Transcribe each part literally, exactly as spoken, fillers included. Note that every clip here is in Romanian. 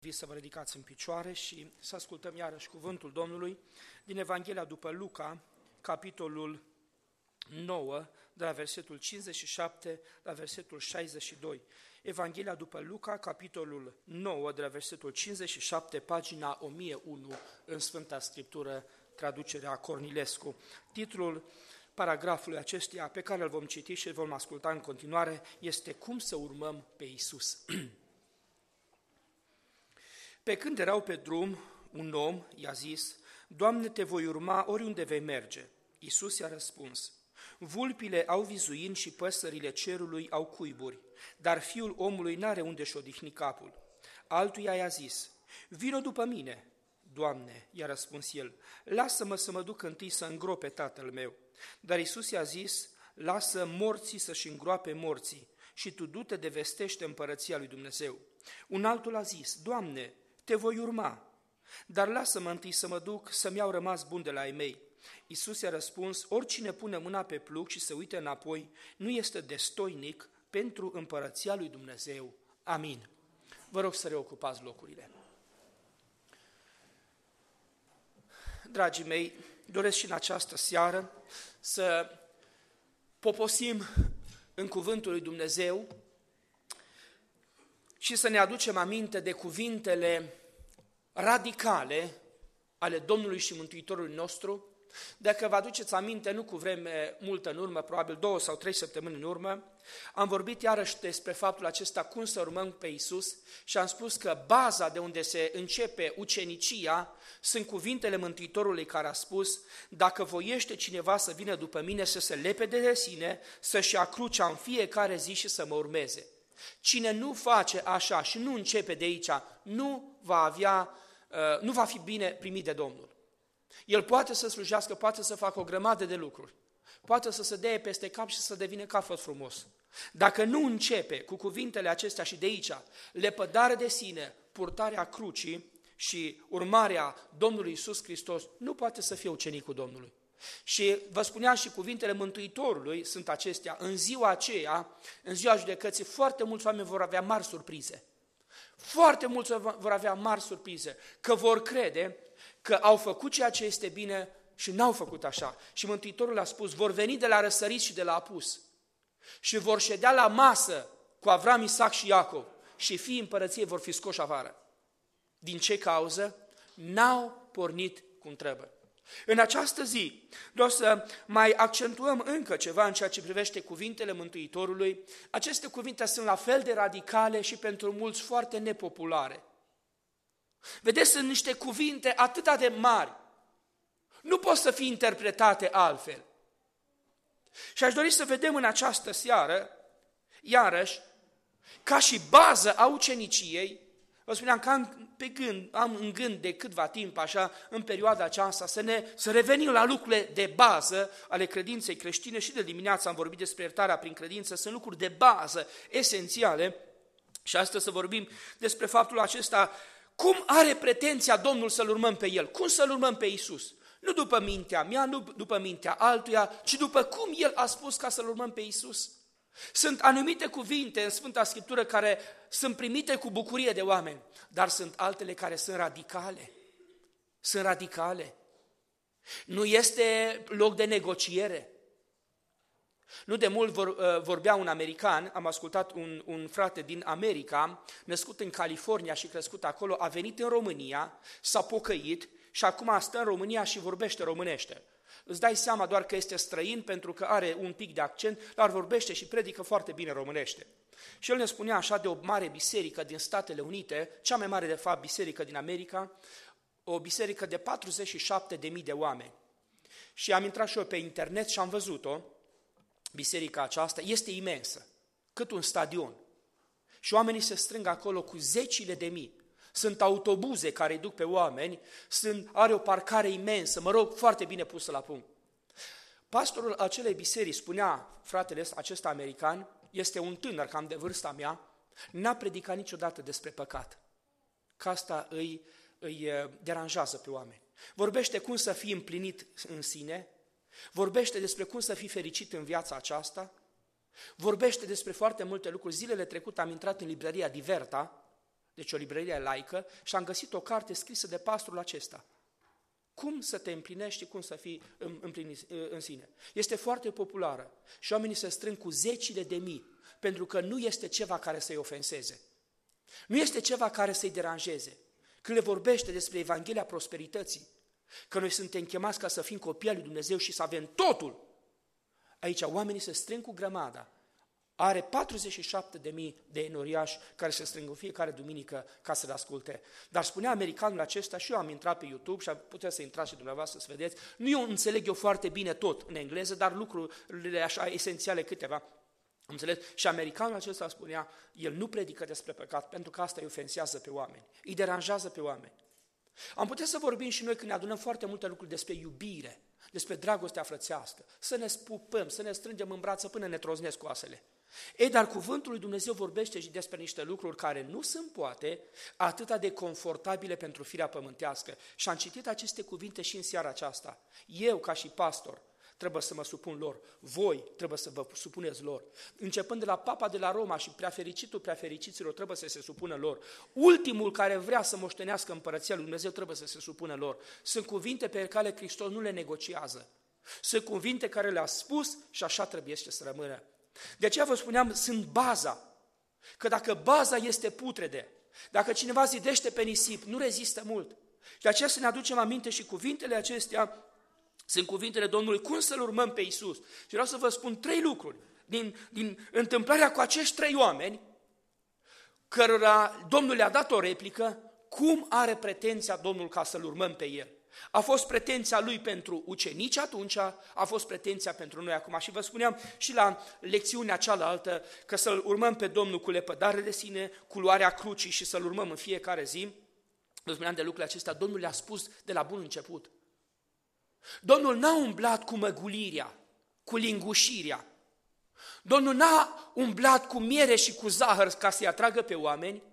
Să vă ridicați în picioare și să ascultăm iarăși cuvântul Domnului din Evanghelia după Luca, capitolul nouă, de la versetul cincizeci și șapte la versetul șaizeci și doi. Evanghelia după Luca, capitolul nouă, de la versetul cincizeci și șapte, pagina o mie unu, în Sfânta Scriptură, traducerea Cornilescu. Titlul paragrafului acestuia, pe care îl vom citi și îl vom asculta în continuare, este Cum să urmăm pe Iisus. Pe când erau pe drum, un om i-a zis: Doamne, te voi urma oriunde vei merge. Iisus i-a răspuns: Vulpile au vizuini și păsările cerului au cuiburi, dar Fiul omului n-are unde-și odihni capul. Altuia i-a zis: Vino după mine. Doamne, i-a răspuns el, lasă-mă să mă duc întâi să îngrope tatăl meu. Dar Iisus i-a zis: Lasă morții să-și îngroape morții și tu du-te de vestește împărăția lui Dumnezeu. Un altul a zis: Doamne, te voi urma, dar lasă-mă întâi să mă duc să-mi iau rămas bun de la ai mei. Iisus i-a răspuns: Oricine pune mâna pe plug și se uită înapoi, nu este destoinic pentru împărăția lui Dumnezeu. Amin. Vă rog să reocupați locurile. Dragii mei, doresc și în această seară să poposim în cuvântul lui Dumnezeu și să ne aducem aminte de cuvintele radicale ale Domnului și Mântuitorului nostru. Dacă vă aduceți aminte, nu cu vreme multă în urmă, probabil două sau trei săptămâni în urmă, am vorbit iarăși despre faptul acesta, cum să urmăm pe Iisus, și am spus că baza de unde se începe ucenicia sunt cuvintele Mântuitorului care a spus: Dacă voiește cineva să vină după mine, să se lepede de sine, să-și ia crucea în fiecare zi și să mă urmeze. Cine nu face așa și nu începe de aici, nu va avea, nu va fi bine primit de Domnul. El poate să slujească, poate să facă o grămadă de lucruri, poate să se dea peste cap și să devină capăt frumos. Dacă nu începe cu cuvintele acestea și de aici, lepădare de sine, purtarea crucii și urmarea Domnului Iisus Hristos, nu poate să fie ucenicul Domnului. Și vă spuneam și cuvintele Mântuitorului sunt acestea: în ziua aceea, în ziua judecății, foarte mulți oameni vor avea mari surprize. Foarte mulți vor avea mari surprize, că vor crede că au făcut ceea ce este bine și n-au făcut așa. Și Mântuitorul a spus: vor veni de la răsărit și de la apus și vor ședea la masă cu Avram, Isaac și Iacov și fiii împărăției vor fi scoși afară. Din ce cauză? N-au pornit cum trebuie. În această zi vreau să mai accentuăm încă ceva în ceea ce privește cuvintele Mântuitorului. Aceste cuvinte sunt la fel de radicale și pentru mulți foarte nepopulare. Vedeți, sunt niște cuvinte atât de mari, nu pot să fie interpretate altfel. Și aș dori să vedem în această seară, iarăși, ca și bază a uceniciei. Vă spuneam că am, pe gând, am în gând de câtva timp, așa, în perioada aceasta, să, ne, să revenim la lucrurile de bază ale credinței creștine. Și de dimineață am vorbit despre iertarea prin credință, sunt lucruri de bază, esențiale. Și astăzi să vorbim despre faptul acesta: cum are pretenția Domnul să-L urmăm pe El? Cum să-L urmăm pe Iisus? Nu după mintea mea, nu după mintea altuia, ci după cum El a spus ca să-L urmăm pe Iisus. Sunt anumite cuvinte în Sfânta Scriptură care sunt primite cu bucurie de oameni, dar sunt altele care sunt radicale. Sunt radicale. Nu este loc de negociere. Nu de mult vor, vorbea un american, am ascultat un, un frate din America, născut în California și crescut acolo, a venit în România, s-a pocăit și acum stă în România și vorbește românește. Îți dai seama doar că este străin pentru că are un pic de accent, dar vorbește și predică foarte bine românește. Și el ne spunea așa de o mare biserică din Statele Unite, cea mai mare de fapt biserică din America, o biserică de patruzeci și șapte de mii de oameni. Și am intrat și eu pe internet și am văzut-o. Biserica aceasta este imensă, cât un stadion. Și oamenii se strâng acolo cu zecile de mii. Sunt autobuze care îi duc pe oameni, sunt, are o parcare imensă, mă rog, foarte bine pusă la punct. Pastorul acelei biserici spunea, fratele acesta american, este un tânăr cam de vârsta mea, n-a predicat niciodată despre păcat, că asta îi, îi deranjează pe oameni. Vorbește cum să fii împlinit în sine, vorbește despre cum să fii fericit în viața aceasta, vorbește despre foarte multe lucruri. Zilele trecute am intrat în librăria Diverta, deci o librărie laică, și am găsit o carte scrisă de pastorul acesta. Cum să te împlinești și cum să fii împlinit în sine. Este foarte populară și oamenii se strâng cu zecile de mii, pentru că nu este ceva care să-i ofenseze. Nu este ceva care să-i deranjeze. Când le vorbește despre Evanghelia prosperității, că noi suntem chemați ca să fim copii al lui Dumnezeu și să avem totul, aici oamenii se strâng cu grămada. Are patruzeci și șapte de mii de enoriași care se strâng în fiecare duminică ca să-l asculte. Dar spunea americanul acesta, și eu am intrat pe YouTube și puteți să intrați și dumneavoastră să vedeți, nu eu înțeleg eu foarte bine tot în engleză, dar lucrurile așa esențiale câteva înțeles? Și americanul acesta spunea, el nu predică despre păcat pentru că asta îi ofensează pe oameni, îi deranjează pe oameni. Am putea să vorbim și noi când ne adunăm foarte multe lucruri despre iubire, despre dragostea frățească, să ne spupăm, să ne strângem în brață până ne troznesc oasele. Ei, dar cuvântul lui Dumnezeu vorbește și despre niște lucruri care nu sunt poate atâta de confortabile pentru firea pământească. Și am citit aceste cuvinte și în seara aceasta. Eu, ca și pastor, trebuie să mă supun lor. Voi trebuie să vă supuneți lor. Începând de la Papa de la Roma și preafericitul preafericiților trebuie să se supună lor. Ultimul care vrea să moștenească împărăția lui Dumnezeu trebuie să se supună lor. Sunt cuvinte pe care Hristos nu le negociază. Sunt cuvinte care le-a spus și așa trebuie să rămână. De aceea vă spuneam, sunt baza. Că dacă baza este putrede, dacă cineva zidește pe nisip, nu rezistă mult. De aceea să ne aducem aminte și cuvintele acestea sunt cuvintele Domnului, cum să-L urmăm pe Iisus. Și vreau să vă spun trei lucruri din, din întâmplarea cu acești trei oameni, cărora Domnul le-a dat o replică, cum are pretenția Domnul ca să-L urmăm pe El. A fost pretenția Lui pentru ucenici atunci, a fost pretenția pentru noi acum. Și vă spuneam și la lecțiunea cealaltă că să-L urmăm pe Domnul cu lepădare de sine, cu luarea crucii și să-L urmăm în fiecare zi. Vă spuneam de lucrurile acestea, Domnul le-a spus de la bun început. Domnul n-a umblat cu măgulirea, cu lingușirea. Domnul n-a umblat cu miere și cu zahăr ca să-i atragă pe oameni,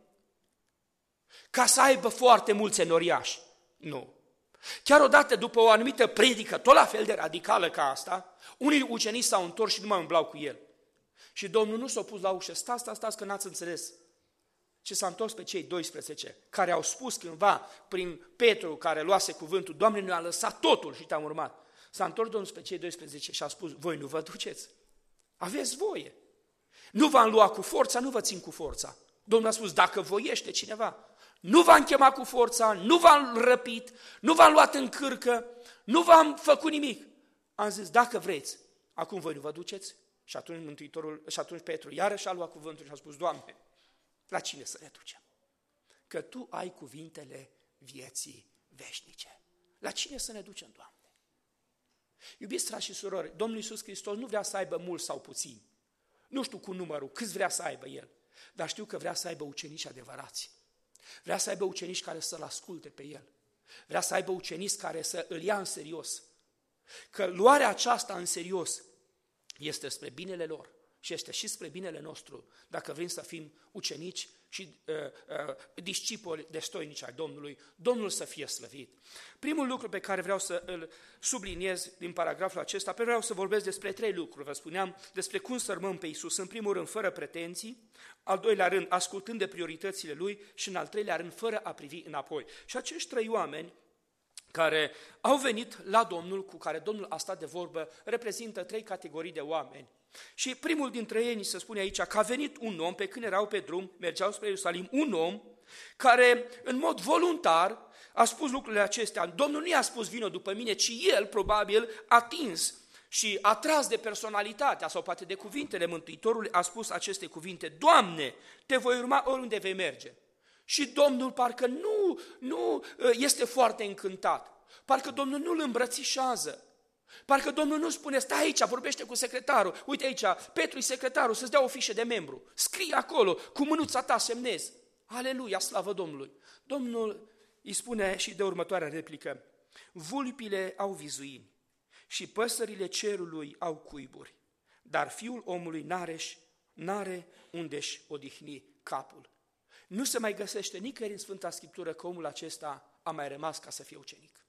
ca să aibă foarte mulți enoriași. Nu. Chiar odată după o anumită predică, tot la fel de radicală ca asta, unii ucenici s-au întors și nu mai umblau cu el. Și Domnul nu s-a pus la ușă, stați, stați, stați că n-ați înțeles. Și s-a întors pe cei doisprezece, care au spus cândva prin Petru, care luase cuvântul, Doamne, ne-a lăsat totul și te-am urmat. S-a întors Domnul pe cei doisprezece și a spus, voi nu vă duceți, aveți voie. Nu v-am luat cu forța, nu vă țin cu forța. Domnul a spus, dacă voiește cineva, nu v-am chemat cu forța, nu v-am răpit, nu v-am luat în cârcă, nu v-am făcut nimic. Am zis, dacă vreți, acum voi nu vă duceți? Și atunci Mântuitorul, și atunci Petru iarăși a luat cuvântul și a spus, Doamne, la cine să ne ducem? Că Tu ai cuvintele vieții veșnice. La cine să ne ducem, Doamne? Iubiți frați și surori, Domnul Iisus Hristos nu vrea să aibă mulți sau puțini. Nu știu cu numărul, câți vrea să aibă El, dar știu că vrea să aibă ucenici adevărați. Vrea să aibă ucenici care să-L asculte pe El. Vrea să aibă ucenici care să îl ia în serios. Că luarea aceasta în serios este spre binele lor și este și spre binele nostru, dacă vrem să fim ucenici și uh, uh, discipoli destoinici ai Domnului, Domnul să fie slăvit. Primul lucru pe care vreau să îl subliniez din paragraful acesta, pe vreau să vorbesc despre trei lucruri, vă spuneam, despre cum să urmăm pe Iisus. În primul rând, fără pretenții, al doilea rând, ascultând de prioritățile Lui și în al treilea rând, fără a privi înapoi. Și acești trei oameni care au venit la Domnul, cu care Domnul a stat de vorbă, reprezintă trei categorii de oameni. Și primul dintre ei, ni se spune aici, că a venit un om, pe când erau pe drum, mergeau spre Ierusalim, un om care, în mod voluntar, a spus lucrurile acestea. Domnul nu i-a spus, vină după mine, ci el, probabil, atins și atras de personalitatea sau poate de cuvintele Mântuitorului, a spus aceste cuvinte, Doamne, te voi urma oriunde vei merge. Și Domnul parcă nu, nu este foarte încântat, parcă Domnul nu îl îmbrățișează, parcă Domnul nu spune, stai aici, vorbește cu secretarul, uite aici, Petru-i secretarul, să-ți dea o fișă de membru, scrie acolo, cu mânuța ta semnezi. Aleluia, slavă Domnului! Domnul îi spune și de următoarea replică, vulpile au vizuini și păsările cerului au cuiburi, dar Fiul omului n-are, n-are unde-și odihni capul. Nu se mai găsește nicăieri în Sfânta Scriptură că omul acesta a mai rămas ca să fie ucenic.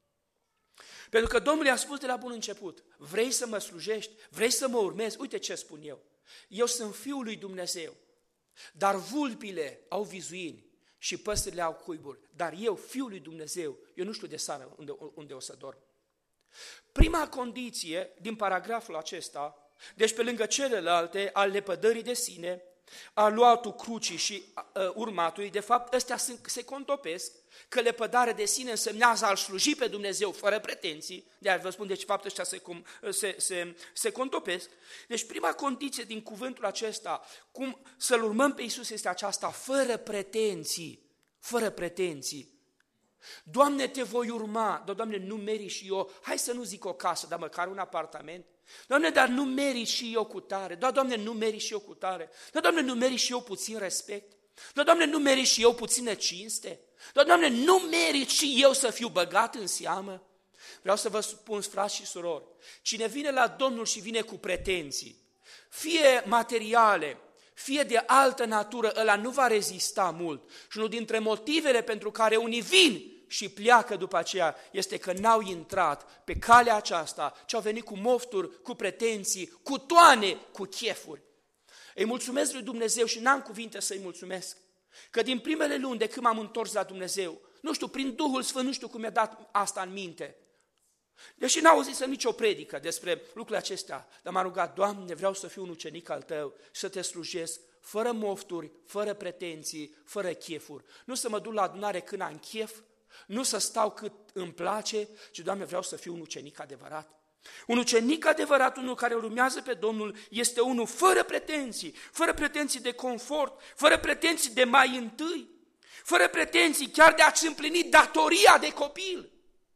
Pentru că Domnul i-a spus de la bun început, vrei să mă slujești, vrei să mă urmezi, uite ce spun eu. Eu sunt Fiul lui Dumnezeu, dar vulpile au vizuini și păsările au cuiburi, dar eu, Fiul lui Dumnezeu, eu nu știu de seară unde, unde o să dorm. Prima condiție din paragraful acesta, deci pe lângă celelalte, al lepădării de sine, al luatul crucii și uh, urmatului, de fapt, ăstea se, se contopesc, că lepădare de sine însemnează a-L sluji pe Dumnezeu fără pretenții, de-aia vă spun, deci, fapt, ăștia se, se, se, se contopesc. Deci, prima condiție din cuvântul acesta, cum să-L urmăm pe Iisus, este aceasta, fără pretenții, fără pretenții. Doamne, te voi urma, dar Doamne, nu merit și eu, hai să nu zic o casă, dar măcar un apartament. Doamne, dar nu merit și eu cu tare, da, Doamne, nu merit și eu cu tare, da, Doamne, nu merit și eu puțin respect, da, Doamne, nu merit și eu puțină cinste, da, Doamne, nu merit și eu să fiu băgat în seamă. Vreau să vă spun, frați și surori, cine vine la Domnul și vine cu pretenții, fie materiale, fie de altă natură, ăla nu va rezista mult. Și unul dintre motivele pentru care unii vin și pleacă după aceea este că n-au intrat pe calea aceasta, ci au venit cu mofturi, cu pretenții, cu toane, cu chefuri. Îi mulțumesc lui Dumnezeu și n-am cuvinte să-i mulțumesc, că din primele luni de când m-am întors la Dumnezeu, nu știu, prin Duhul Sfânt, nu știu cum mi-a dat asta în minte, deși n-au auzit nicio predică despre lucrurile acestea, dar m-am rugat, Doamne, vreau să fiu un ucenic al Tău și să Te slujesc fără mofturi, fără pretenții, fără chefuri. Nu să mă duc la adunare când am chef, nu să stau cât îmi place, ci, Doamne, vreau să fiu un ucenic adevărat. Un ucenic adevărat, unul care urmează pe Domnul, este unul fără pretenții, fără pretenții de confort, fără pretenții de mai întâi, fără pretenții chiar de a-ți împlini datoria de copil.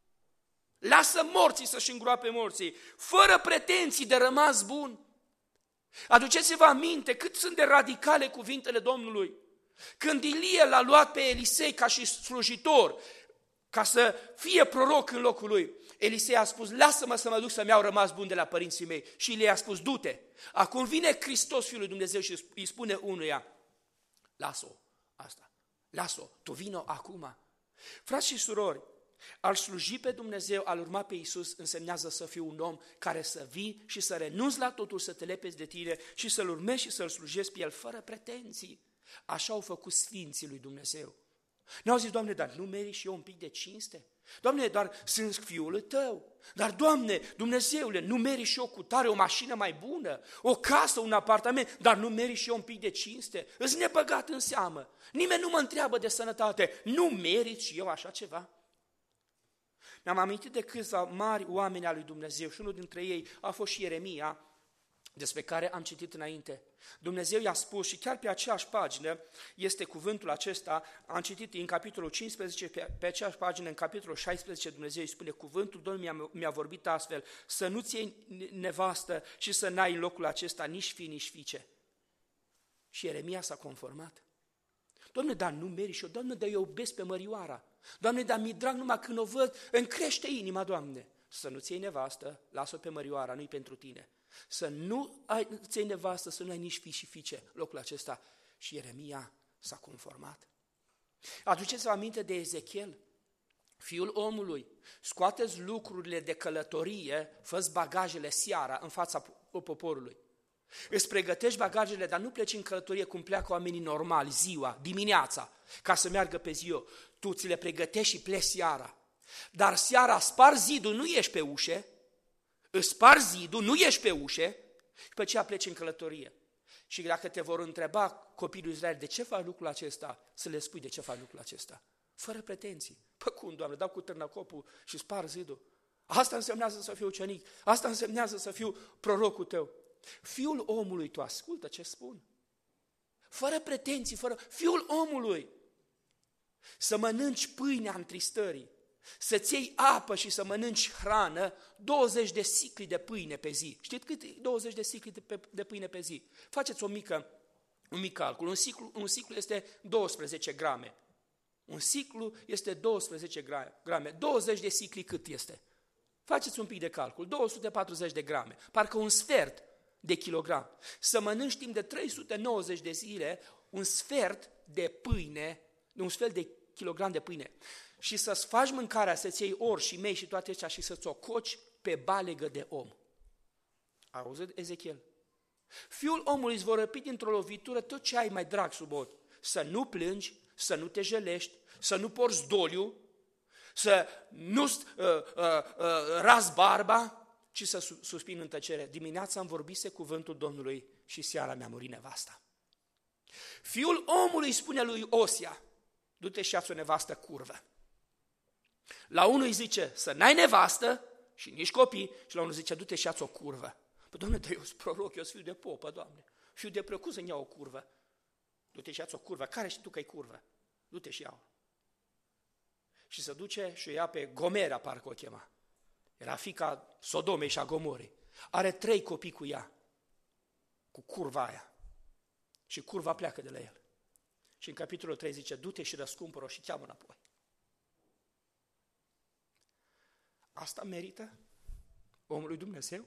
Lasă morții să-și îngroape morții, fără pretenții de rămas bun. Aduceți-vă aminte cât sunt de radicale cuvintele Domnului. Când Ilie l-a luat pe Elisei ca și slujitor, ca să fie proroc în locul lui, Elisei a spus, lasă-mă să mă duc să-mi iau rămas bun de la părinții mei. Și Ilie a spus, du-te. Acum vine Hristos, Fiul lui Dumnezeu, și îi spune unuia, lasă-o asta, lasă-o, tu vino acum. Frați și surori, a-L sluji pe Dumnezeu, a-L urma pe Iisus, însemnează să fii un om care să vii și să renunți la totul, să te lepezi de tine și să-L urmezi și să-L slujezi pe El fără pretenții. Așa au făcut sfinții lui Dumnezeu. Ne-au zis, Doamne, dar nu meri și eu un pic de cinste? Doamne, dar sunt Fiul Tău. Dar, Doamne, Dumnezeule, nu meri și eu cu tare o mașină mai bună, o casă, un apartament, dar nu meri și eu un pic de cinste? Îți nebăgat în seamă. Nimeni nu mă întreabă de sănătate. Nu merit și eu așa ceva? Mi-am amintit de câțiva mari oameni al lui Dumnezeu și unul dintre ei a fost și Ieremia, despre care am citit înainte. Dumnezeu i-a spus și chiar pe aceeași pagină este cuvântul acesta, am citit în capitolul cincisprezece, pe, pe aceeași pagină, în capitolul șaisprezece, Dumnezeu îi spune, cuvântul Domnului mi-a, mi-a vorbit astfel, să nu-ți iei nevastă și să n-ai în locul acesta nici fi, nici fiice. Și Ieremia s-a conformat. Doamne, dar nu meri și eu, Doamne, dar eu iubesc pe Mărioara. Doamne, dar mi-e drag numai când o văd, îmi crește inima, Doamne. Să nu-ți iei nevastă, lasă-o pe Mărioara, nu-i pentru tine. Să nu ai, ți iei nevastă, să nu ai nici fii și fiice, locul acesta. Și Ieremia s-a conformat. Aduceți-vă aminte de Ezechiel, fiul omului, scoateți lucrurile de călătorie, fă-ți bagajele seara în fața poporului. Îți pregătești bagajele, dar nu pleci în călătorie cum pleacă oamenii normali, ziua, dimineața, ca să meargă pe ziua. Tu ți le pregătești și pleci seara. Dar seara spar zidul, nu ieși pe ușe, îți spar zidul, nu ieși pe ușe, și pe aceea pleci în călătorie. Și dacă te vor întreba copiii lui Israel, de ce faci lucrul acesta, să le spui de ce faci lucrul acesta. Fără pretenții. Păi cum, Doamne, dau cu târnăcopul și spar zidul. Asta însemnează să fiu ucenic, asta însemnează să fiu prorocul tău. Fiul omului, tu ascultă ce spun. Fără pretenții, fără... Fiul omului, să mănânci pâinea întristării, să-ți iei apă și să mănânci hrană, douăzeci de sicli de pâine pe zi. Știți cât e douăzeci de sicli de, pe, de pâine pe zi? Faceți o mică, un mic calcul. Un siclu, un siclu este douăsprezece grame. Un siclu este douăsprezece grame. douăzeci de sicli cât este? Faceți un pic de calcul. două sute patruzeci de grame. Parcă un sfert de kilogram. Să mănânci timp de trei sute nouăzeci de zile un sfert de pâine, un sfert de kilogram de pâine. Și să-ți faci mâncarea, să-ți iei ori și mei și toate acestea și să-ți o coci pe balegă de om. Auzi, Ezechiel? Fiul omului îți vor răpi dintr-o lovitură tot ce ai mai drag sub ochi. Să nu plângi, să nu te jelești, să nu porți doliu, să nu uh, uh, uh, ras barba, ci să suspin în tăcere. Dimineața am vorbise cuvântul Domnului și seara mi-a murit nevasta. Fiul omului spune lui Osia, du-te și ia-ți o nevastă curvă. La unul îi zice să n-ai nevastă și nici copii, și la unul zice du-te și ia-ți o curvă. Păi, Doamne, dar eu sunt proroc, eu sunt fiu de popă, Doamne. Fiu de preocup să-mi iau o curvă. Du-te și ia-ți o curvă. Care știi tu că e curvă? Du-te și ia-o. Și se duce și o ia pe Gomera, parcă o chema. Era fiica Sodomei și a Gomorei. Are trei copii cu ea, cu curva aia. Și curva pleacă de la el. Și în capitolul trei zice, du-te și răscumpără-o și cheamă înapoi. Asta merită omul lui Dumnezeu?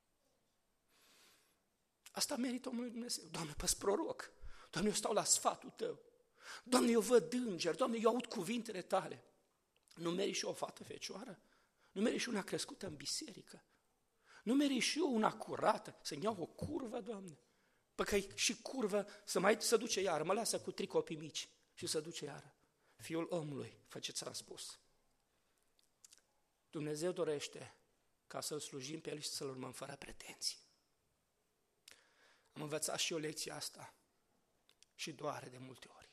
Asta merită omul lui Dumnezeu. Doamne, păs proroc. Doamne, eu stau la sfatul tău. Doamne, eu văd îngeri. Doamne, eu aud cuvintele tale. Nu meri și o fată fecioară? Nu meri și una crescută în biserică? Nu meri și eu una curată? Să-mi iau o curvă, Doamne? Păi că și curvă să mai să duce iară. Mă lasă cu trei copii mici și să duce iară. Fiul omului, fă ce ți-am spus. Dumnezeu dorește ca să-L slujim pe El și să-L urmăm fără pretenții. Am învățat și eu lecția asta și doare de multe ori.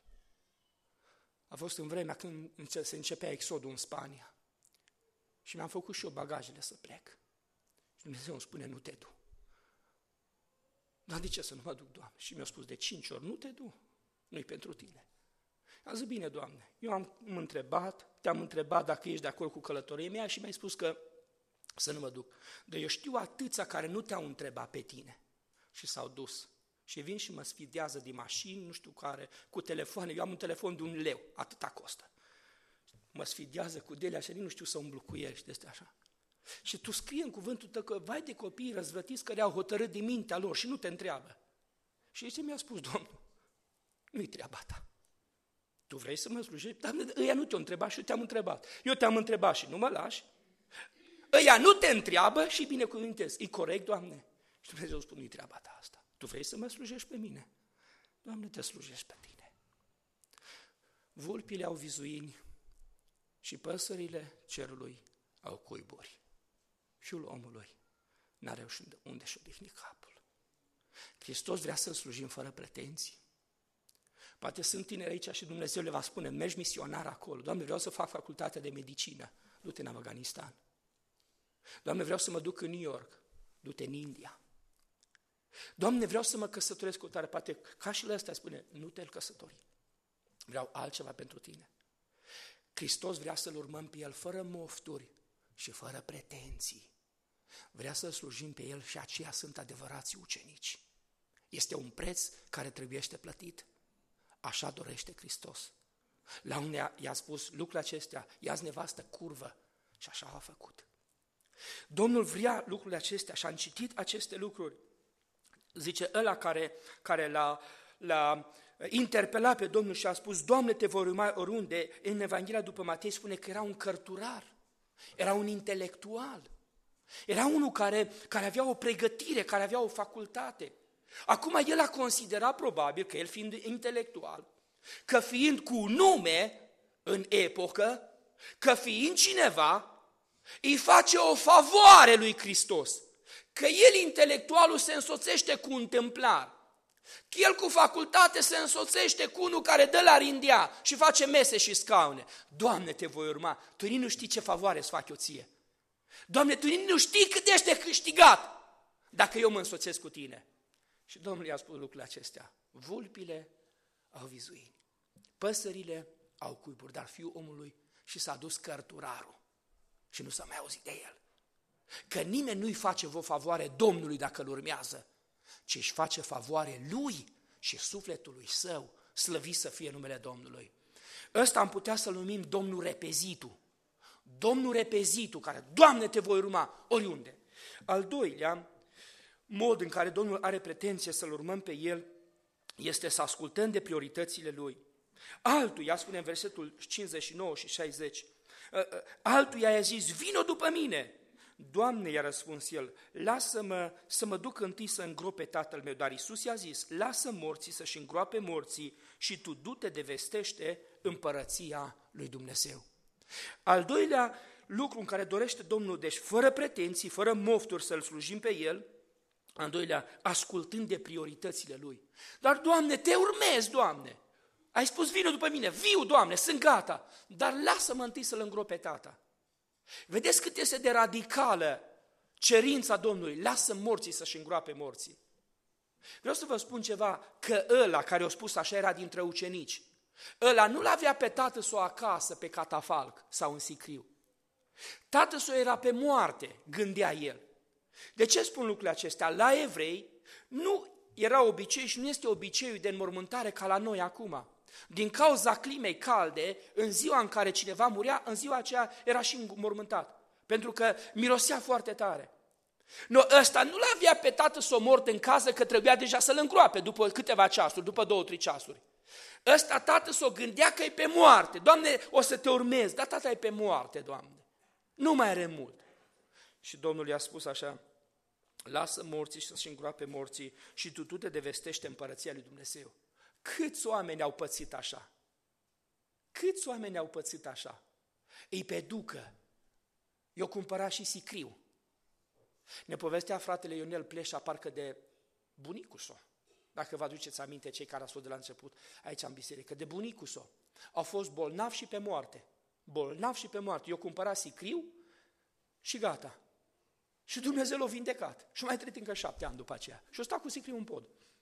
A fost în vremea când se începea exodul în Spania și mi-am făcut și eu bagajele să plec. Și Dumnezeu îmi spune, nu te du. Dar de ce să nu mă duc, Doamne? Și mi-a spus de cinci ori, nu te du, nu-i pentru tine. Am zis, bine, Doamne, eu am întrebat, te-am întrebat dacă ești de acord cu călătoria mea și mi-ai spus că să nu mă duc. Dar eu știu atâția care nu te-au întrebat pe tine și s-au dus. Și vin și mă sfidează din mașini, nu știu care, cu telefoane. Eu am un telefon de un leu, atâta costă. Mă sfidează cu dele așa, nu știu să umblu cu el și de astea așa. Și tu scrie în cuvântul tău că vai de copii răzvătiți care au hotărât din mintea lor și nu te întreabă. Și ce mi-a spus Domnul? Nu-i treaba ta. Tu vrei să mă slujești? Dar ăia nu te-au întrebat și eu te-am întrebat. Eu te-am întrebat și nu mă lași. Ăia nu te întreabă și binecuvântez. E corect, Doamne? Și Dumnezeu spune, nu-i treaba ta asta. Tu vrei să mă slujești pe mine? Doamne, te slujești pe tine. Vulpile au vizuini și păsările cerului au cuiburi. Fiul omului n-a reușit unde și odihni capul. Hristos vrea să-L slujim fără pretenții. Poate sunt tineri aici și Dumnezeu le va spune, mergi misionar acolo. Doamne, vreau să fac facultatea de medicină. Du-te în Afganistan. Doamne, vreau să mă duc în New York. Du-te în India. Doamne, vreau să mă căsătoresc cu tare. Poate ca și la ăsta spune, nu te-l căsători. Vreau altceva pentru tine. Hristos vrea să-L urmăm pe El fără mofturi și fără pretenții. Vrea să-L slujim pe El și aceia sunt adevărații ucenici. Este un preț care trebuiește plătit. Așa dorește Hristos. La unde i-a spus lucrurile acestea, ia-ți nevastă curvă și așa a făcut. Domnul vrea lucrurile acestea și am citit aceste lucruri. Zice ăla care, care l-a, l-a interpelat pe Domnul și a spus, Doamne, te vor urma oriunde. În Evanghelia după Matei spune că era un cărturar, era un intelectual, era unul care, care avea o pregătire, care avea o facultate. Acum el a considerat probabil că el fiind intelectual, că fiind cu nume în epocă, că fiind cineva, îi face o favoare lui Hristos, că el intelectualul se însoțește cu un templar, că el cu facultate se însoțește cu unul care dă la rindea și face mese și scaune. Doamne, te voi urma, tu nici nu știi ce favoare îți fac eu ție. Doamne, tu nici nu știi cât ești de câștigat dacă eu mă însoțesc cu tine. Și Domnul i-a spus lucrurile acestea. Vulpile au vizuini, păsările au cuiburi, dar Fiul omului și s-a dus cărturarul și nu s-a mai auzit de el. Că nimeni nu-i face o favoare Domnului dacă îl urmează, ci își face favoare lui și sufletului său, slăvit să fie numele Domnului. Ăsta am putea să-l numim Domnul Repezitu. Domnul Repezitu, care, Doamne, te voi urma oriunde. Al doilea mod în care Domnul are pretenție să-L urmăm pe El este să ascultăm de prioritățile Lui. Altuia, spune în versetul cincizeci și nouă și șaizeci, altuia i-a zis, vino după mine. Doamne, i-a răspuns el, lasă-mă să mă duc întâi să îngrope tatăl meu. Dar Iisus i-a zis, lasă morții să-și îngroape morții și tu du-te de vestește împărăția lui Dumnezeu. Al doilea lucru în care dorește Domnul, deci fără pretenții, fără mofturi să-L slujim pe El, al doilea, ascultând de prioritățile Lui. Dar, Doamne, te urmez, Doamne! Ai spus, vină după mine, viu, Doamne, sunt gata, dar lasă-mă întâi să-L îngrop pe tata. Vedeți cât este de radicală cerința Domnului, lasă morții să-și îngroape morții. Vreau să vă spun ceva, că ăla care a spus așa era dintre ucenici. Ăla nu l-avea pe tatăl său acasă, pe catafalc sau în sicriu. Tatăl său era pe moarte, gândea el. De ce spun lucrurile acestea? La evrei nu era obicei și nu este obiceiul de înmormântare ca la noi acum. Din cauza climei calde, în ziua în care cineva murea, în ziua aceea era și înmormântat. Pentru că mirosea foarte tare. No, ăsta nu l-avea pe tatăl său mort în casă, că trebuia deja să-l îngroape după câteva ceasuri, după două, trei ceasuri. Ăsta tatăl său gândea că e pe moarte. Doamne, o să te urmez, dar tata e pe moarte, Doamne. Nu mai are mult. Și Domnul i-a spus așa, lasă morții și să-și îngroape morții și tu, tu te devestește împărăția lui Dumnezeu. Câți oameni au pățit așa? Câți oameni au pățit așa? Îi peducă. Eu cumpăra și sicriu. Ne povestea fratele Ionel Pleșa, parcă de bunicul său. Dacă vă aduceți aminte, cei care au fost de la început aici în biserică, de bunicul său. Au fost bolnavi și pe moarte. Bolnavi și pe moarte. Eu cumpăra sicriu și gata. Și Dumnezeu l-a vindecat. Și mai trăit încă șapte ani după aceea. Și o sta cu sicriu în pod.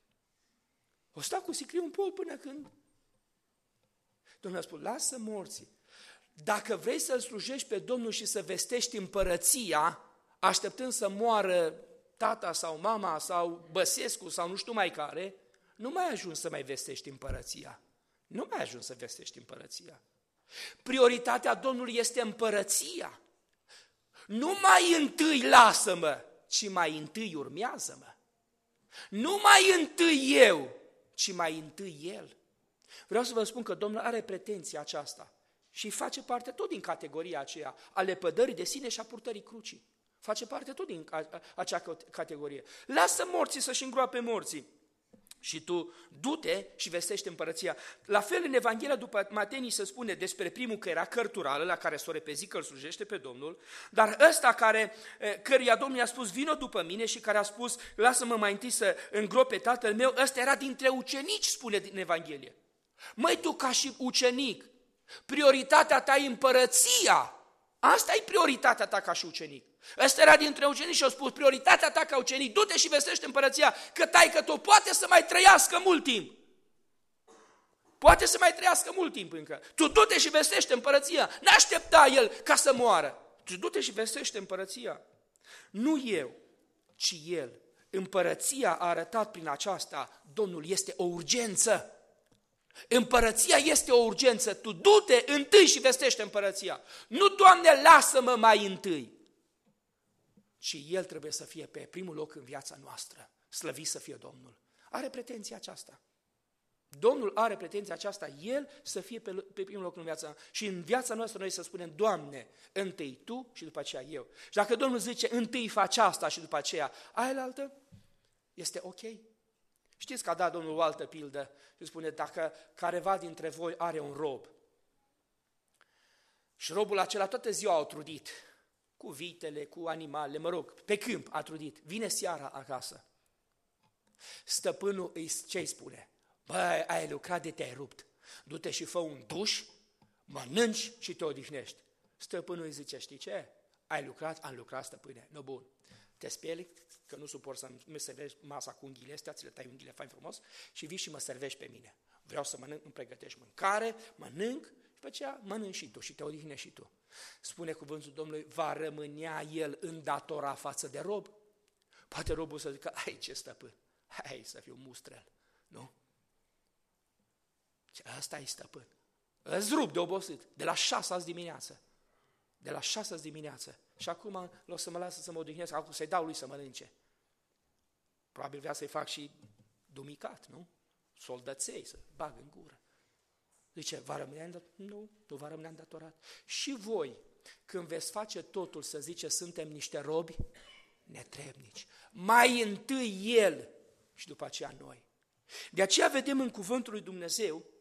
O sta cu sicriu în pod până când Domnul a spus, lasă morții. Dacă vrei să-L slujești pe Domnul și să vestești împărăția, așteptând să moară tata sau mama sau Băsescu sau nu știu mai care, nu mai ajungi să mai vestești împărăția. Nu mai ajungi să vestești împărăția. Prioritatea Domnului este împărăția. Nu mai întâi lasă-mă, ci mai întâi urmează-mă. Nu mai întâi eu, ci mai întâi El. Vreau să vă spun că Domnul are pretenția aceasta și face parte tot din categoria aceea, a lepădării de sine și a purtării crucii. Face parte tot din acea categorie. Lasă morții să-și îngroape morții. Și tu du-te și vestește împărăția. La fel în Evanghelia după Matei se spune despre primul că era cărtural, la care s-o repezi că îl slujește pe Domnul, dar ăsta care, căruia Domnul i-a spus vină după mine și care a spus lasă-mă mai întâi să îngrop pe tatăl meu, ăsta era dintre ucenici, spune din Evanghelie. Măi, tu ca și ucenic, prioritatea ta e împărăția. Asta e prioritatea ta ca și ucenic. Ăsta era dintre ucenici și a spus, prioritatea ta ca ucenic, du-te și vestește împărăția, că taică-tu poate să mai trăiască mult timp. Poate să mai trăiască mult timp încă. Tu du-te și vestește împărăția. N-aștepta el ca să moară. Tu du-te și vestește împărăția. Nu eu, ci el. Împărăția a arătat prin aceasta, Domnul este o urgență. Împărăția este o urgență. Tu du-te întâi și vestește împărăția. Nu, Doamne, lasă-mă mai întâi. Și El trebuie să fie pe primul loc în viața noastră. Slăvit să fie Domnul. Are pretenția aceasta. Domnul are pretenția aceasta, El să fie pe, pe primul loc în viața noastră. Și în viața noastră noi să spunem, Doamne, întâi Tu și după aceea eu. Și dacă Domnul zice, întâi faci asta și după aceea aia la altă, este ok. Știți că a dat Domnul o altă pildă și spune, dacă careva dintre voi are un rob și robul acela toată ziua a trudit, cu vitele, cu animalele, mă rog, pe câmp a trudit, vine seara acasă. Stăpânul îi, ce-i spune? Băi, ai lucrat de te-ai rupt, du-te și fă un duș, mănânci și te odihnești. Stăpânul îi zice, știi ce? Ai lucrat? Am lucrat, stăpâne, no bun. Te speli, că nu suport să-mi servești masa cu unghiile astea, ți le tai unghiile fain frumos și vii și mă servești pe mine. Vreau să mănânc, îmi pregătești mâncare, mănânc și pe aceea mănânci și tu și te odihnești și tu. Spune cuvântul Domnului, va rămânea el îndatorat față de rob? Poate robul să zică, ai ce stăpân, hai să fiu mustrel, nu? Ăsta e stăpân. Îți rup de obosit, de la șase azi dimineață. De la șase azi dimineață. Și acum o să mă lasă să mă odihnesc, acum să-i dau lui să mănânce. Probabil vrea să-i fac și dumicat, nu? Soldăței să bag în gură. Zice, va rămâne îndatorat? Nu, nu va rămâne îndatorat. Și voi, când veți face totul să zice, suntem niște robi netrebnici. Mai întâi El și după aceea noi. De aceea vedem în cuvântul lui Dumnezeu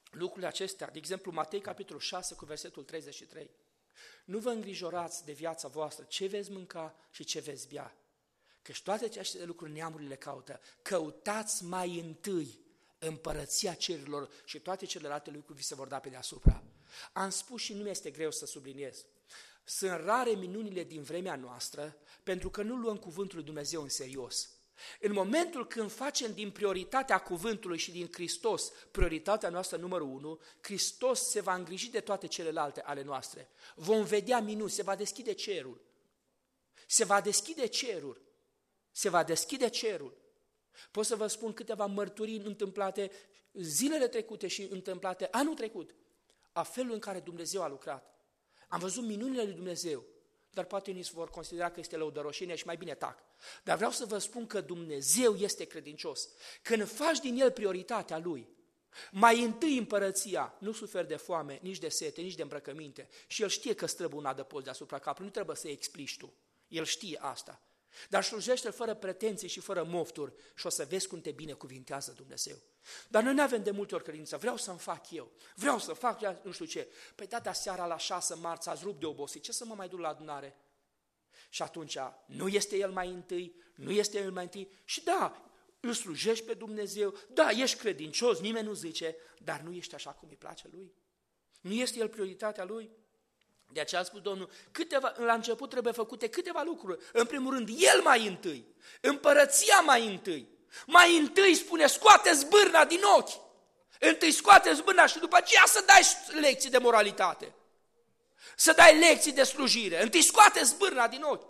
lucrurile acestea, de exemplu Matei capitolul șase cu versetul treizeci și trei. Nu vă îngrijorați de viața voastră, ce veți mânca și ce veți bea, căci toate aceste lucruri neamurile caută. Căutați mai întâi împărăția cerurilor și toate celelalte lucruri vi se vor da pe deasupra. Am spus și nu mi este greu să subliniez. Sunt rare minunile din vremea noastră pentru că nu luăm cuvântul lui Dumnezeu în serios. În momentul când facem din prioritatea cuvântului și din Hristos prioritatea noastră numărul unu, Hristos se va îngriji de toate celelalte ale noastre. Vom vedea minuni, se va deschide cerul. Se va deschide cerul. Se va deschide cerul. Pot să vă spun câteva mărturii întâmplate zilele trecute și întâmplate anul trecut, a felul în care Dumnezeu a lucrat. Am văzut minunile lui Dumnezeu, dar poate unii se vor considera că este lăudăroșenie și mai bine tac. Dar vreau să vă spun că Dumnezeu este credincios. Când faci din El prioritatea Lui, mai întâi împărăția, nu suferi de foame, nici de sete, nici de îmbrăcăminte. Și El știe că străbă un adăpost deasupra capului, nu trebuie să-i explici tu. El știe asta. Dar slujește-L fără pretenții și fără mofturi și o să vezi cum te binecuvintează Dumnezeu. Dar noi nu avem de multe ori credință, vreau să-mi fac eu, vreau să fac nu știu ce. Păi data seara la șase marți ați rupt de obosit, ce să mă mai duc la adunare? Și atunci nu este El mai întâi, nu este El mai întâi și da, îl slujești pe Dumnezeu, da, ești credincios, nimeni nu zice, dar nu ești așa cum îi place Lui. Nu este El prioritatea Lui. De aceea a spus Domnul, câteva, la început trebuie făcute câteva lucruri. În primul rând, El mai întâi, împărăția mai întâi. Mai întâi spune, scoate zbârna din ochi. Întâi scoate zbârna și după aceea să dai lecții de moralitate. Să dai lecții de slujire. Întâi scoate zbârna din ochi.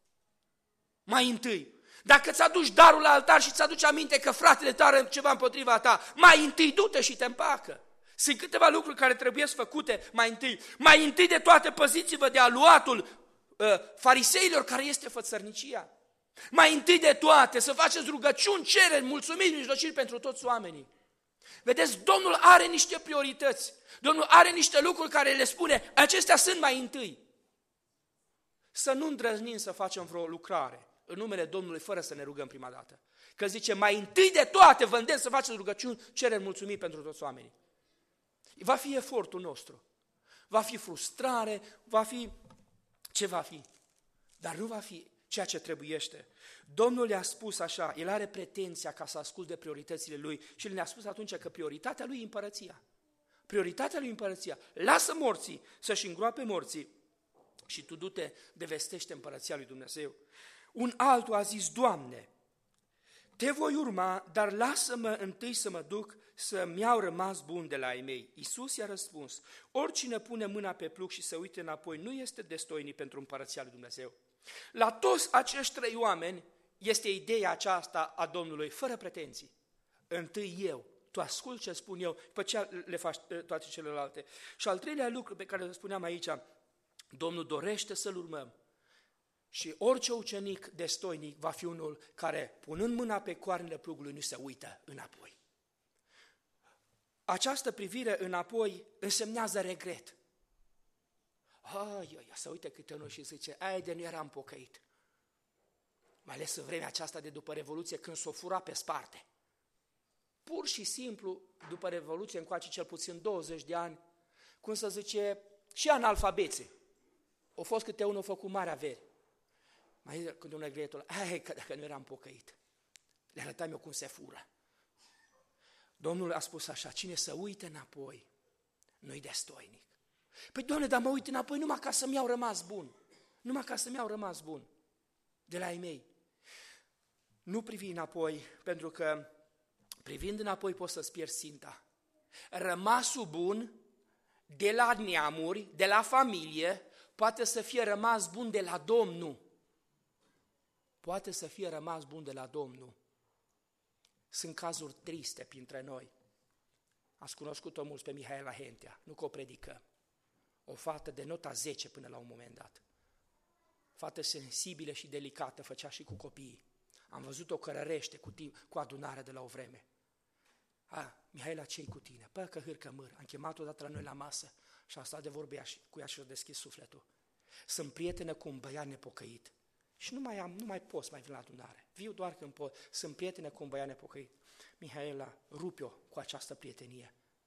Mai întâi. Dacă îți aduci darul la altar și îți aduci aminte că fratele tău are ceva împotriva ta, mai întâi du-te și te împacă. Sunt câteva lucruri care trebuie făcute mai întâi. Mai întâi de toate păziți-vă de aluatul uh, fariseilor care este fățărnicia. Mai întâi de toate să faceți rugăciuni, cereri, mulțumiri, mijlociri pentru toți oamenii. Vedeți, Domnul are niște priorități. Domnul are niște lucruri care le spune, acestea sunt mai întâi. Să nu îndrăznim să facem vreo lucrare în numele Domnului fără să ne rugăm prima dată. Că zice, mai întâi de toate vă îndemn să faceți rugăciuni, cereri, mulțumiri pentru toți oamenii. Va fi efortul nostru, va fi frustrare, va fi ce va fi, dar nu va fi ceea ce trebuiește. Domnul le-a spus așa, El are pretenția ca să asculte de prioritățile Lui și le-a spus atunci că prioritatea Lui e împărăția. Prioritatea Lui e împărăția. Lasă morții să-și îngroape morții și tu du-te de vestește împărăția Lui Dumnezeu. Un altul a zis, Doamne, Te voi urma, dar lasă-mă întâi să mă duc să mi-au rămas bun de la ei mei. Iisus i-a răspuns, oricine pune mâna pe plug și se uite înapoi nu este destoinic pentru împărăția lui Dumnezeu. La toți acești trei oameni este ideea aceasta a Domnului, fără pretenții. Întâi eu, tu asculți ce spun eu, pe ce le faci toate celelalte. Și al treilea lucru pe care îl spuneam aici, Domnul dorește să-L urmăm. Și orice ucenic destoinic va fi unul care, punând mâna pe coarnele plugului, nu se uită înapoi. Această privire înapoi însemnează regret. Ai, ai, să uite câte unul și zice, ai de nu eram pocăit. Mai ales în vremea aceasta de după Revoluție, când s-o fura pe sparte. Pur și simplu, după Revoluție, încoace cel puțin douăzeci de ani, cum să zice, și analfabeții. Au fost câte unul făcut mari averi. Mai când unul grietul, ai, că dacă nu eram pocăit, le arătam eu cum se fură. Domnul a spus așa, cine să uite înapoi, nu-i destoinic. Păi, Doamne, dar mă uit înapoi numai ca să mi-au rămas bun. Numai ca să mi-au rămas bun de la ei mei. Nu privi înapoi, pentru că privind înapoi poți să-ți pierzi ținta. Rămasul bun de la neamuri, de la familie, poate să fie rămas bun de la Domnul. Poate să fie rămas bun de la Domnul. Sunt cazuri triste printre noi. Ați cunoscut-o mulți pe Mihaela Hentea, nu că o predică. O fată de nota zece până la un moment dat. Fată sensibilă și delicată, făcea și cu copiii. Am văzut-o cărărește cu, timp, cu adunare de la o vreme. A, Mihaela, ce-i cu tine? Pă, că hârcă măr. Am chemat odată la noi la masă și am stat de vorbea cu ea și a deschis sufletul. Sunt prietenă cu un băiat nepocăit. Și nu mai am, nu mai pot să mai vin la adunare. Viu doar când pot. Sunt prietene cu un băiat nepocăit. Mihaela, rupe-o cu această prietenie.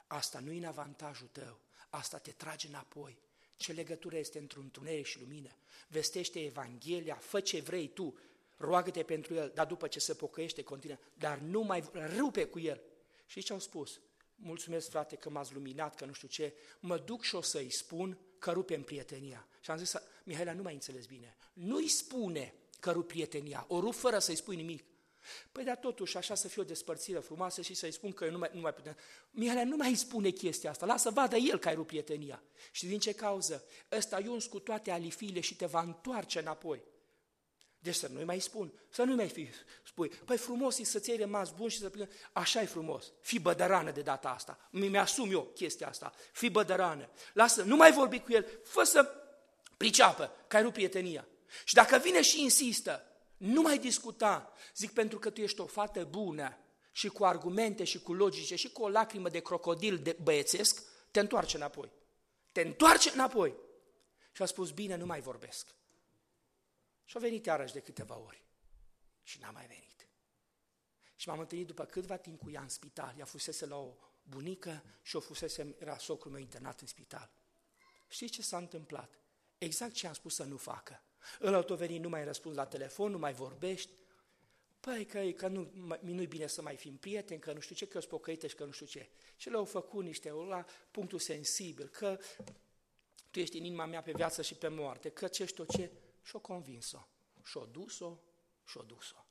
asta nu e în avantajul tău, asta te trage înapoi. Ce legătură este între întuneric și lumină? Vestește Evanghelia, fă ce vrei tu, roagă-te pentru el, dar după ce se pocăiește, continuă, dar nu mai rupe cu el. Și ce au spus? Mulțumesc, frate, că m-ați luminat, că nu știu ce, mă duc și o să-i spun că rupem prietenia. Și am zis, Mihaela, nu mai înțeles bine, nu-i spune că rup prietenia, o rup fără să-i spui nimic. Păi dar totuși așa să fie o despărțire frumoasă și să-i spun că eu nu mai, nu mai putem. Mihaela, nu mai spune chestia asta, lasă vadă el că ai rupt prietenia. Și din ce cauză? Ăsta e uns cu toate alifiile și te va întoarce înapoi. Deci să nu-i mai spun, să nu-i mai fi, spui, păi frumos e să-ți iei rămas bun și să plină, așa e frumos, fii bădărană de data asta, mi-asum eu chestia asta, fii bădărană, lasă, nu mai vorbi cu el, fă să priceapă că ai rupt prietenia. Și dacă vine și insistă, nu mai discuta, zic pentru că tu ești o fată bună și cu argumente și cu logice și cu o lacrimă de crocodil de băiețesc, te întoarce înapoi, te întoarce înapoi. Și a spus, bine, nu mai vorbesc. Și a venit iarăși de câteva ori și n-a mai venit. Și m-am întâlnit după câtva timp cu ea în spital. Ea fusese la o bunică și o fusese, era socrul meu internat în spital. Știți ce s-a întâmplat? Exact ce am spus să nu facă. Ăla tot venit, nu mai răspunzi la telefon, nu mai vorbești. Păi că, că nu, nu-i bine să mai fim prieteni, că nu știu ce, că eu sunt pocăită și că nu știu ce. Și le-au făcut niște, la punctul sensibil, că tu ești în inima mea pe viață și pe moarte, că ce știu ce. Și-o convins-o, și-o dus-o, și-o dus-o.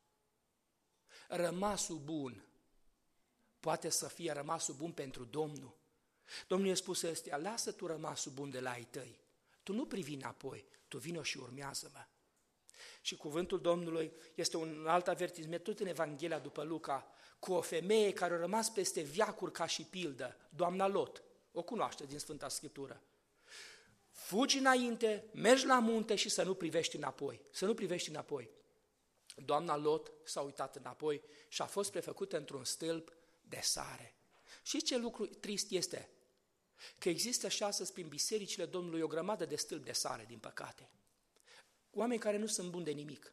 Rămasul bun poate să fie rămasul bun pentru Domnul. Domnul i-a spus ăstea, lasă tu rămasul bun de la ai tăi, tu nu privi înapoi, tu vino și urmează-mă. Și cuvântul Domnului este un alt avertisment, tot în Evanghelia după Luca, cu o femeie care a rămas peste veacuri ca și pildă, doamna Lot, o cunoaște din Sfânta Scriptură. Fugi înainte, mergi la munte și să nu privești înapoi, să nu privești înapoi. Doamna Lot s-a uitat înapoi și a fost prefăcută într-un stâlp de sare. Și ce lucru trist este? Că există și astăzi prin bisericile Domnului o grămadă de stâlpi de sare, din păcate. Oameni care nu sunt buni de nimic.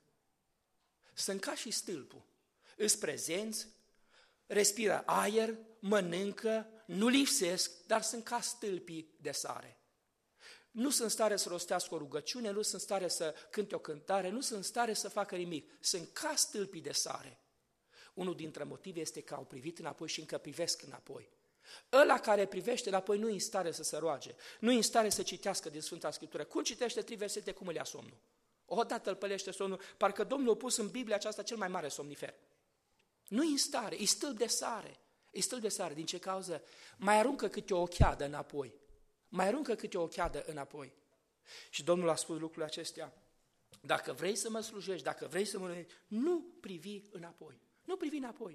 Sunt ca și stâlpul. Îs prezenți, respiră aer, mănâncă, nu lipsesc, dar sunt ca stâlpii de sare. Nu sunt în stare să rostească o rugăciune, nu sunt în stare să cânte o cântare, nu sunt în stare să facă nimic. Sunt ca stâlpii de sare. Unul dintre motive este că au privit înapoi și încă privesc înapoi. Ăla care privește înapoi nu e în stare să se roage, nu e în stare să citească din Sfânta Scriptură. Cum citește trei versete, cum îl ia somnul? Odată îl pălește somnul, parcă Domnul a pus în Biblia aceasta cel mai mare somnifer. Nu e în stare, e stâlp de sare. E stâlp de sare, din ce cauză? Mai aruncă câte o ocheadă înapoi. Mai aruncă câte o ocheadă înapoi. Și Domnul a spus lucrurile acestea. Dacă vrei să mă slujești, dacă vrei să mă... Nu privi înapoi. Nu privi înapoi.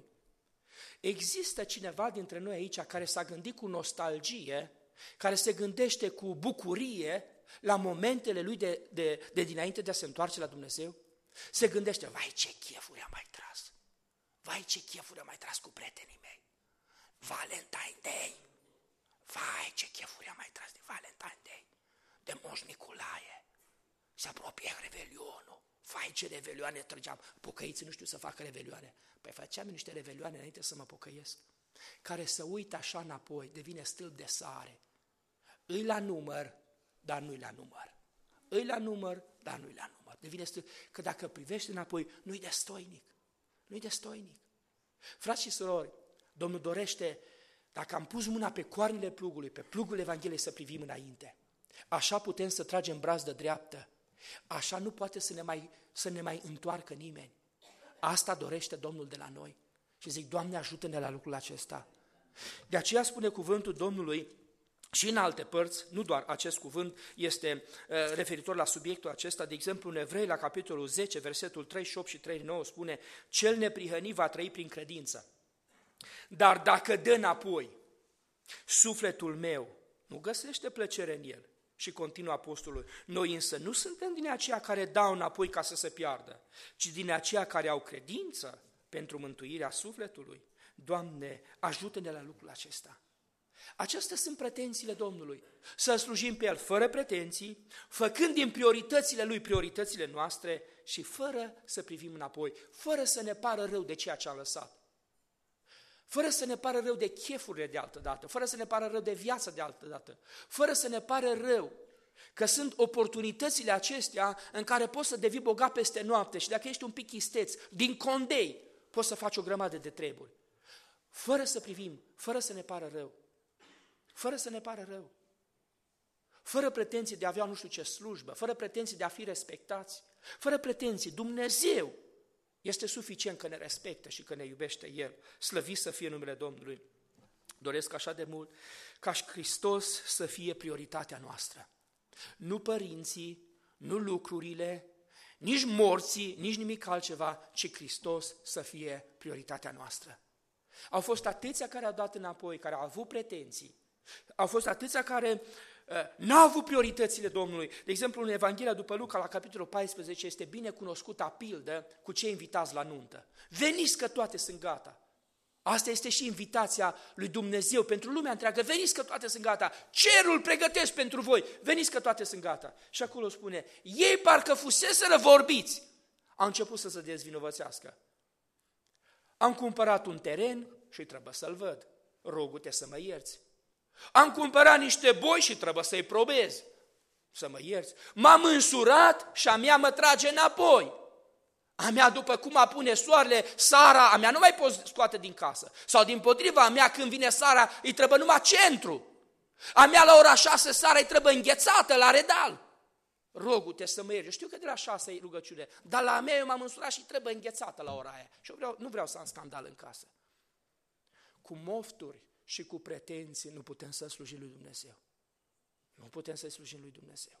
Există cineva dintre noi aici care s-a gândit cu nostalgie, care se gândește cu bucurie la momentele lui de, de, de dinainte de a se întoarce la Dumnezeu? Se gândește, vai ce chefuri am mai tras, vai ce chefuri am mai tras cu prietenii mei, Valentine Day, vai ce chefuri am mai tras de Valentine Day, de Moș Nicolae, se apropie Revelionul, vai ce revelioane trăgeam, pocăiții nu știu să facă revelioane, păi făceam niște revelioane înainte să mă pocăiesc, care să uită așa înapoi, devine stâlp de sare, îi la număr, dar nu-i la număr, îi la număr, dar nu-i la număr, devine stâlp, că dacă privești înapoi, nu-i destoinic, nu-i destoinic. Frați și surori, Domnul dorește, dacă am pus mâna pe coarnele plugului, pe plugul Evangheliei să privim înainte, așa putem să tragem brazdă dreaptă, așa nu poate să ne mai, să ne mai întoarcă nimeni. Asta dorește Domnul de la noi. Și zic, Doamne, ajută-ne la lucrul acesta. De aceea spune cuvântul Domnului și în alte părți, nu doar acest cuvânt este uh, referitor la subiectul acesta, de exemplu în Evrei, la capitolul zece, versetul treizeci și opt și treizeci și nouă spune, cel neprihănit va trăi prin credință. Dar dacă dă înapoi, sufletul meu nu găsește plăcere în el. Și continuă apostolul, noi însă nu suntem din aceia care dau înapoi ca să se piardă, ci din aceia care au credință pentru mântuirea sufletului. Doamne, ajută-ne la lucrul acesta. Acestea sunt pretențiile Domnului, să slujim pe El fără pretenții, făcând din prioritățile Lui prioritățile noastre și fără să privim înapoi, fără să ne pară rău de ceea ce a lăsat. fără să ne pară rău de chefurile de altă dată, fără să ne pară rău de viața de altă dată, fără să ne pară rău că sunt oportunitățile acestea în care poți să devii bogat peste noapte și dacă ești un pic isteț, din condei, poți să faci o grămadă de treburi. Fără să privim, fără să ne pară rău, fără să ne pară rău, fără pretenții de a avea nu știu ce slujbă, fără pretenții de a fi respectați, fără pretenții, Dumnezeu este suficient că ne respectă și că ne iubește El. Slăvit să fie numele Domnului. Doresc așa de mult ca și Hristos să fie prioritatea noastră. Nu părinții, nu lucrurile, nici morții, nici nimic altceva, ci Hristos să fie prioritatea noastră. Au fost atâția care au dat înapoi, care au avut pretenții, au fost atâția care uh, n-au avut prioritățile Domnului. De exemplu, în Evanghelia după Luca, la capitolul paisprezece, este bine cunoscută pildă cu cei invitați la nuntă. Veniți că toate sunt gata. Asta este și invitația lui Dumnezeu pentru lumea întreagă. Veniți că toate sunt gata. Cerul pregătesc pentru voi. Veniți că toate sunt gata. Și acolo spune, ei parcă fuseseră vorbiți. Au început să se dezvinovățească. Am cumpărat un teren și trebuie să-l văd. Rogu-te să mă ierți. Am cumpărat niște boi și trebuie să-i probez. Să mă ierți. M-am însurat și a mea mă trage înapoi. A mea, după cum apune soarele, Sara, a mea nu mai poți scoate din casă. Sau dimpotriva, a mea când vine Sara, îi trebuie numai centru. A mea la ora șase, Sara îi trebuie înghețată la redal. Rogu-te să mă ierți. Eu știu că de la șase e rugăciune, dar la a mea eu m-am însurat și trebuie înghețată la ora aia. Și eu vreau, nu vreau să am scandal în casă. Cu mofturi și cu pretenții nu putem să slujim lui Dumnezeu. Nu putem să slujim lui Dumnezeu.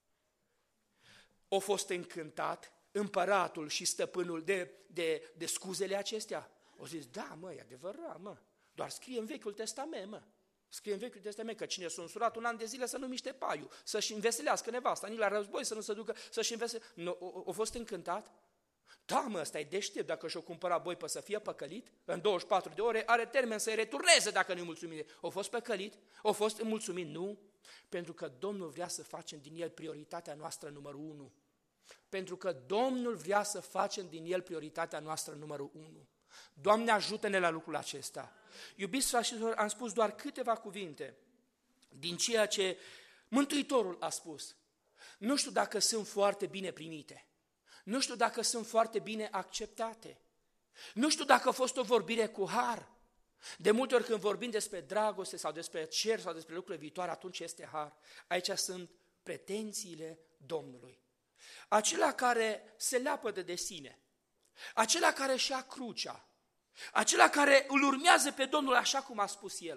O fost încântat împăratul și stăpânul de, de, de scuzele acestea. O zis, da, mă, e adevărat, mă, doar scrie în Vechiul Testament, mă. Scrie în Vechiul Testament că cine s-a însurat un an de zile să nu miște paiul, să-și înveselească nevasta, nici la război să nu se ducă, să-și înveselească. No, a fost încântat? Da, mă, ăsta e deștept, dacă și-o cumpăra boi pe să fie păcălit, în douăzeci și patru de ore are termen să-i returneze dacă nu-i mulțumit. O fost păcălit? O fost mulțumit? Nu, pentru că Domnul vrea să facem din el prioritatea noastră numărul unu. Pentru că Domnul vrea să facem din el prioritatea noastră numărul unu. Doamne, ajută-ne la lucrul acesta. Iubiți frați și surori, am spus doar câteva cuvinte din ceea ce Mântuitorul a spus. Nu știu dacă sunt foarte bine primite. Nu știu dacă sunt foarte bine acceptate. Nu știu dacă a fost o vorbire cu har. De multe ori când vorbim despre dragoste sau despre cer sau despre lucruri viitoare, atunci este har. Aici sunt pretențiile Domnului. Acela care se leapădă de sine, acela care își ia crucea, acela care îl urmează pe Domnul așa cum a spus el,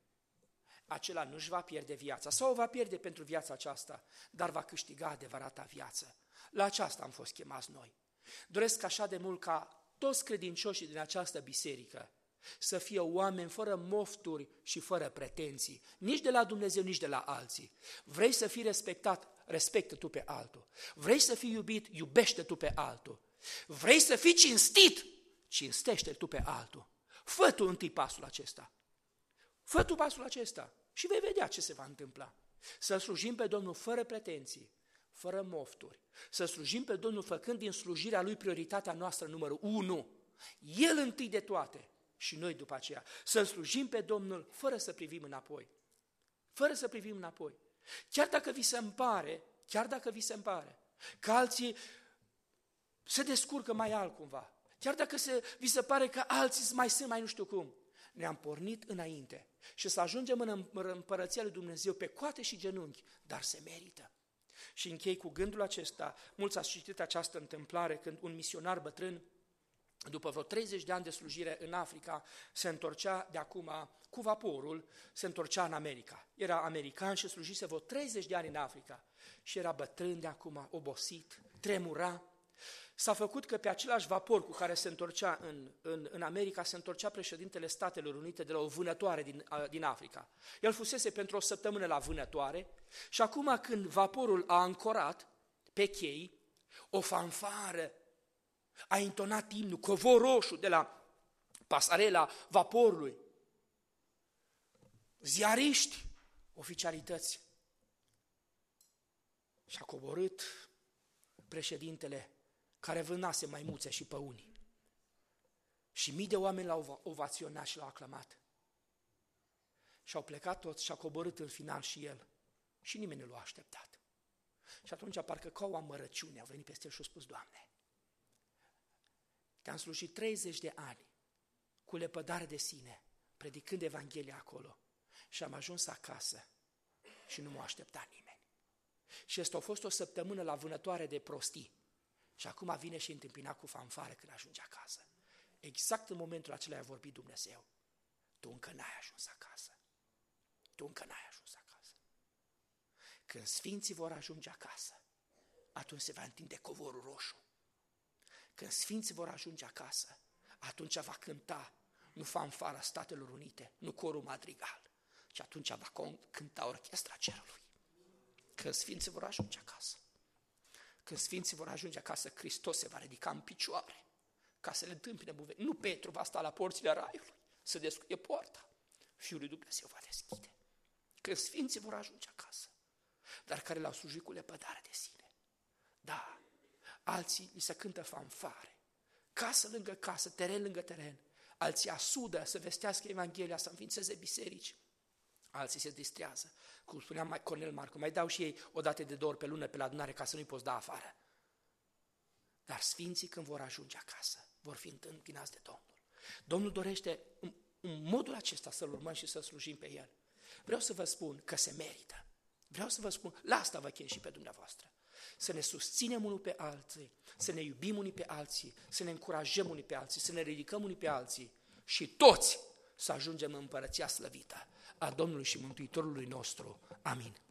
acela nu își va pierde viața sau o va pierde pentru viața aceasta, dar va câștiga adevărata viață. La aceasta am fost chemați noi. Doresc așa de mult ca toți credincioșii din această biserică să fie oameni fără mofturi și fără pretenții, nici de la Dumnezeu, nici de la alții. Vrei să fii respectat? Respectă tu pe altul. Vrei să fii iubit? Iubește tu pe altul. Vrei să fii cinstit? Cinstește tu pe altul. Fă tu întâi pasul acesta. Fă tu pasul acesta și vei vedea ce se va întâmpla. Să slujim pe Domnul fără pretenții, fără mofturi. Să slujim pe Domnul făcând din slujirea Lui prioritatea noastră numărul unu. El întâi de toate și noi după aceea. Să slujim pe Domnul fără să privim înapoi. Fără să privim înapoi. Chiar dacă vi se împare, chiar dacă vi se împare că alții se descurcă mai altcumva, chiar dacă se, vi se pare că alții mai sunt mai nu știu cum, ne-am pornit înainte și să ajungem în împărăția lui Dumnezeu pe coate și genunchi, dar se merită. Și închei cu gândul acesta, mulți ați citit această întâmplare când un misionar bătrân, după vreo treizeci de ani de slujire în Africa, se întorcea de acum cu vaporul, se întorcea în America. Era american și slujise vreo treizeci de ani în Africa și era bătrân de acum, obosit, tremura. S-a făcut că pe același vapor cu care se întorcea în, în, în America, se întorcea președintele Statelor Unite de la o vânătoare din, din Africa. El fusese pentru o săptămână la vânătoare și acum când vaporul a ancorat pe chei, o fanfară a intonat imnul, covor roșu de la pasarela vaporului. Ziariști, oficialități. Și-a coborât președintele care vânase maimuțe și păuni. Și mii de oameni l-au ovaționat și l-au aclamat. Și au plecat toți și a coborât în final și el. Și nimeni nu l-a așteptat. Și atunci, parcă ca o amărăciune, au venit peste el și au spus: Doamne, te-am slujit treizeci de ani cu lepădare de sine, predicând Evanghelia acolo, și am ajuns acasă și nu m-a așteptat nimeni. Și asta a fost o săptămână la vânătoare de prostii. Și acum vine și întâmpina cu fanfare când ajunge acasă. Exact în momentul acela a vorbit Dumnezeu: tu încă n-ai ajuns acasă. Tu încă n-ai ajuns acasă. Când sfinții vor ajunge acasă, atunci se va întinde covorul roșu. Când sfinții vor ajunge acasă, atunci va cânta nu fanfara Statelor Unite, nu corul madrigal, ci atunci va cânta orchestra cerului. Când sfinții vor ajunge acasă, când sfinții vor ajunge acasă, Hristos se va ridica în picioare ca să le întâmpine buveni. Nu Petru va sta la porțile raiului să descuie poarta. Fiul lui Dumnezeu va deschide. Când sfinții vor ajunge acasă, dar care l-au slujit cu lepădare de sine. Da, alții li se cântă fanfare, casă lângă casă, teren lângă teren. Alții asudă să vestească Evanghelia, să înființeze biserici. Alții se distrează. Cum spunea mai Cornel Marcu, mai dau și ei o dată de două ori pe lună pe la adunare ca să nu-i poți da afară. Dar sfinții, când vor ajunge acasă, vor fi întâmpinați de Domnul. Domnul dorește în, în modul acesta să-L urmăm și să slujim pe El. Vreau să vă spun că se merită. Vreau să vă spun, la asta vă chem și pe dumneavoastră. Să ne susținem unul pe alții, să ne iubim unii pe alții, să ne încurajăm unii pe alții, să ne ridicăm unii pe alții și toți să ajungem în împărăția slăvită a Domnului și Mântuitorului nostru. Amin.